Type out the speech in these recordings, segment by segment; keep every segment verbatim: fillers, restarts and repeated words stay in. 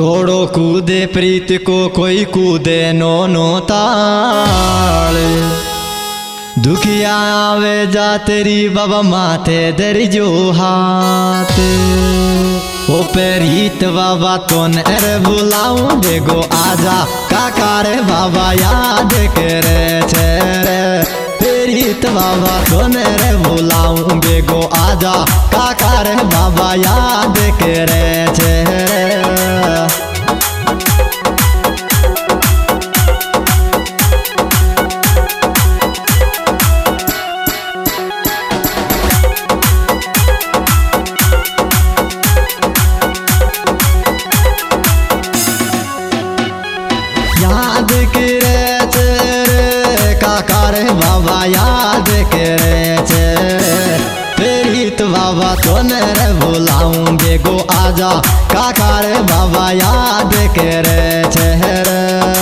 घोड़ो कूदे प्रीत को कोई कूदे नो नो ताल। दुखिया आवे जा तेरी बाबा माथे दर जो हाथ। ओ प्रीत बाबा तो नर बुलाऊं बेगो आजा काका रे बाबा याद करे छे रे। प्रीत बाबा तो नर बुलाऊं बेगो आजा काका रे बाबा याद करे छे रे। याद करे रे काका रे बाबा याद करे छे। प्रीत बाबा तो नर बुलाऊं बेगो आजा काका रे बाबा याद करे छे रे।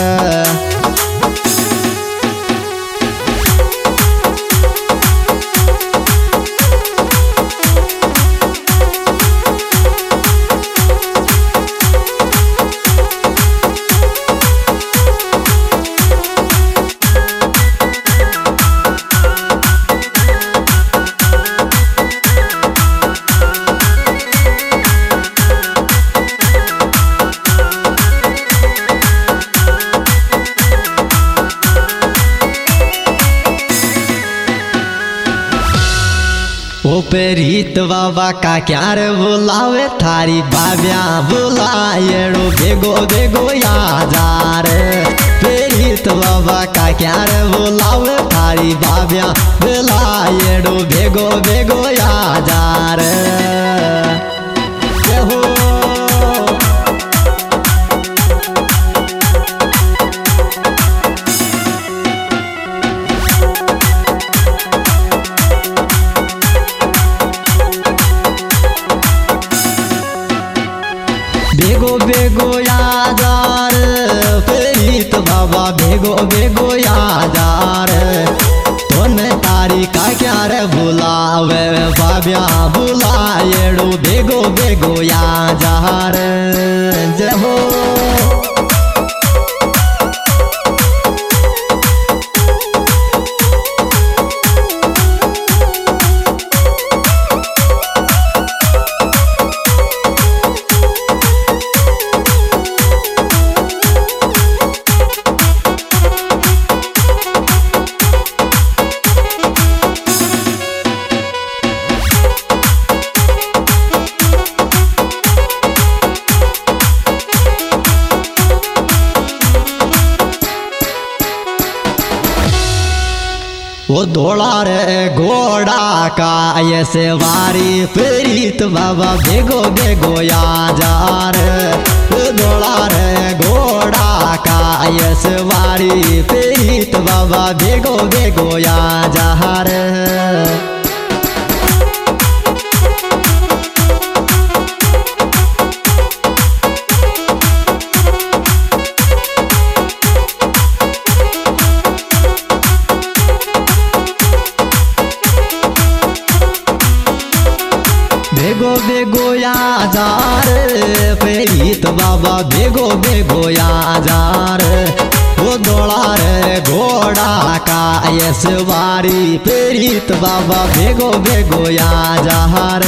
ओ प्रीत बाबा का क्या रे बुलावे थारी बाब्या बुलाएड़ो बेगो बेगो याजार। प्रीत बाबा का क्या रे बुलावे थारी बाब्या बुलाएड़ो बेगो बेगो याजार। बेगो बेगो यादार प्रीत बाबा बेगो बेगो यादार। तोने तारी का क्या रे बुलावे बाब्या बुलाएड़ो बेगो बेगो यादार। जय हो वो धोला रे घोड़ा का ये सवारी प्रीत बाबा बेगो बेगो याजार। धोला रे घोड़ा का ये सवारी प्रीत बाबा बेगो बेगो याजार। बेगो बेगो याजार प्रीत बाबा बेगो बेगो याजार। वो दौड़ा रे घोड़ा का ये सवारी प्रीत बाबा बेगो बेगो याजार।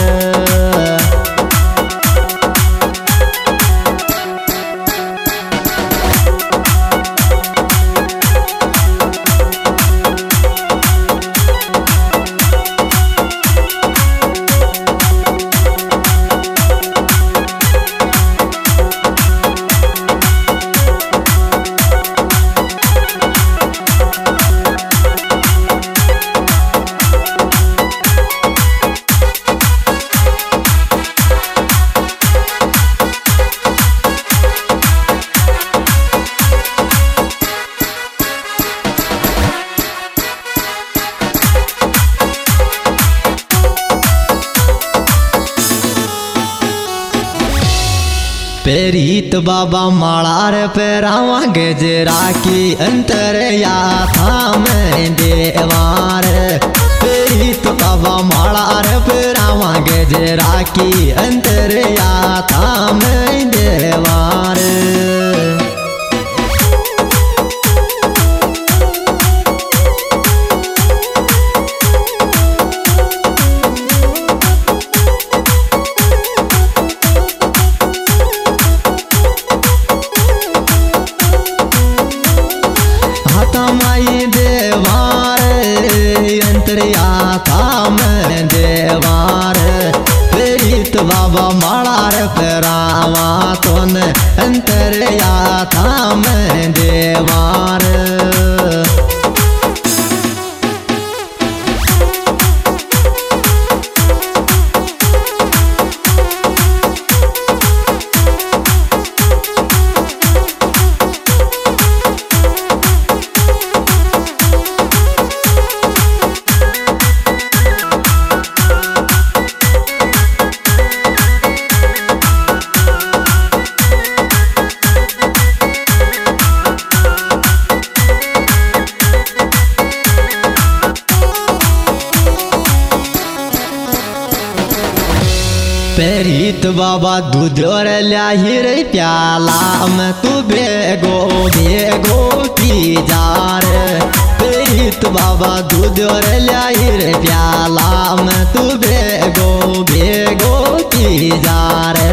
प्रीत बाबा मालार पैरावा गजरा की अंतर या था मैं देवार। प्रीत बाबा मालार पैरावा गजरा की अंतर या था मैं देवार। अंतरिया थाम देवार प्रीत बाबा मालार पेरावा तोन अंतरिया थाम देवार प्रीत बाबा दूध और ल्याही रे प्याला में तू बेगो बेगो पी जा रे प्रीत बाबा दूध और ल्याही रे प्याला में तू बेगो बेगो पी जा रे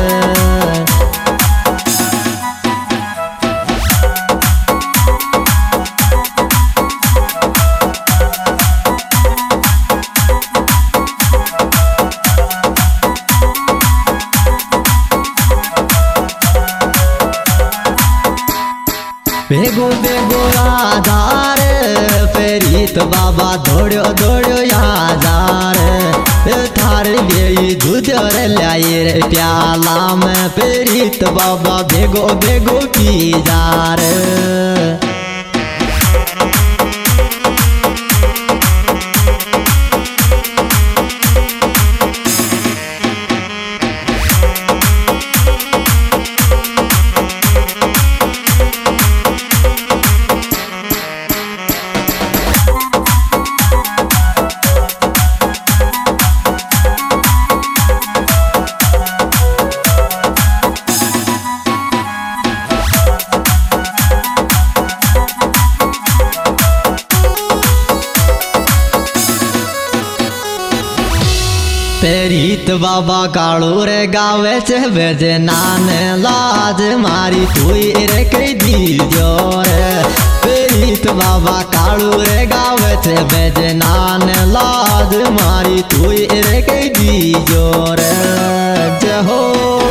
बेगो बेगो आधार प्रीत बाबा दौड़ो दौड़ो यादार थार बेई दूध और लाई रे प्याला में प्रीत बाबा बेगो बेगो पी जा रे प्रीत बाबा कालू रे गावे छे बेजे नाने लाज मारी तुई रे कई दी जोरे प्रीत बाबा कालू रे गावे छे बेजे नाने लाज मारी तुई रे कई दी जोरे जय हो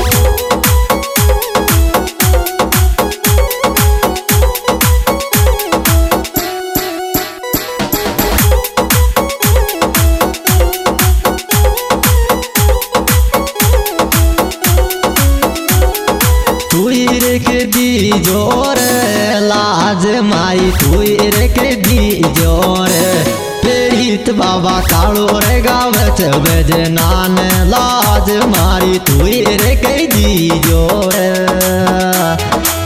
के दी जोर लाज माई तुई रे के दी जोर प्रीत बाबा कालू रे गावत बेजे नान लाज मारी तुई रे के दी जोर